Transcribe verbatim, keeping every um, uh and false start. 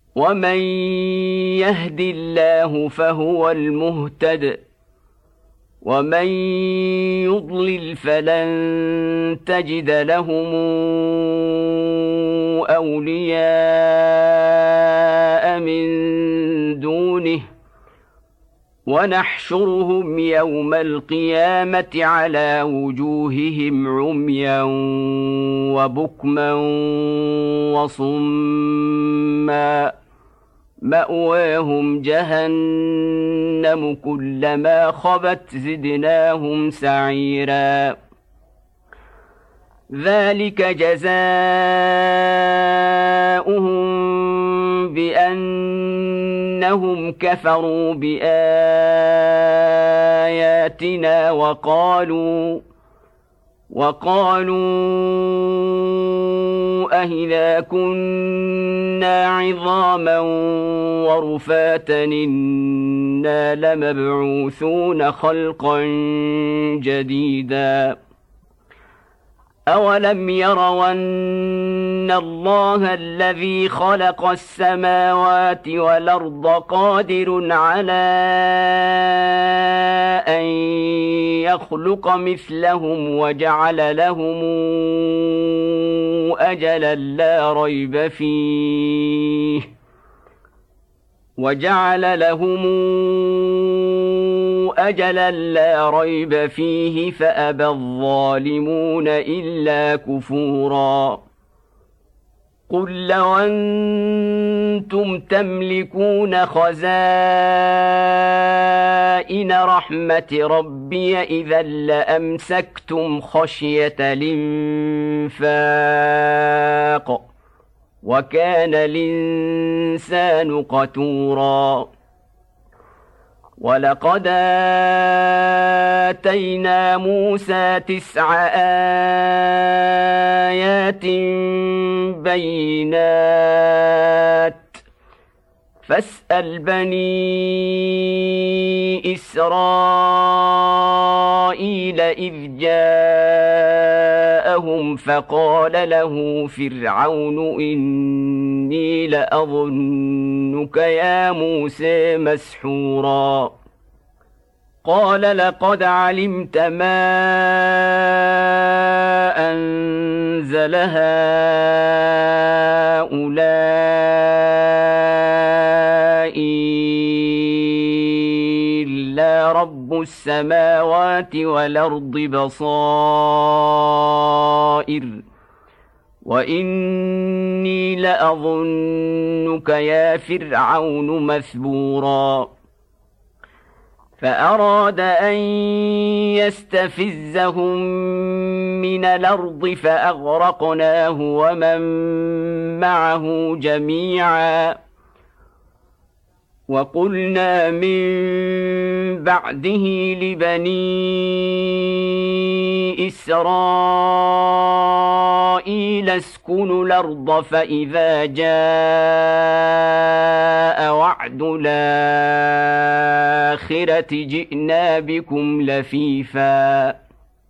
ومن يهد الله فهو المهتد ومن يضلل فلن تجد لهم أولياء من دونه ونحشرهم يوم القيامة على وجوههم عميا وبكما وصما مأواهم جهنم كلما خبت زدناهم سعيرا ذلك جزاؤهم بأنهم كفروا بآياتنا وقالوا وقالوا أإذا كنا عظاما ورفاتا إنا لمبعوثون خلقا جديدا أولم يروا أن الله الذي خلق السماوات والأرض قادر على أن يخلق مثلهم وجعل لهم أجلا لا ريب فيه وجعل لهم أجلا لا ريب فيه فأبى الظالمون إلا كفورا قل لو أنتم تملكون خزائن رحمة ربي إذا لأمسكتم خشية الإنفاق وكان الإنسان قتورا ولقد آتينا موسى تسع آيات بينات فاسأل بني إسرائيل إذ جاءهم فقال له فرعون إني لأظنك يا موسى مسحورا قال لقد علمت ما أنزل هؤلاء إلا رب السماوات والأرض بصائر وإني لأظنك يا فرعون مثبورا فأراد أن يستفزهم من الأرض فأغرقناه ومن معه جميعا وقلنا من بعده لبني إسرائيل اسكنوا الأرض فإذا جاء وعد الآخرة جئنا بكم لفيفا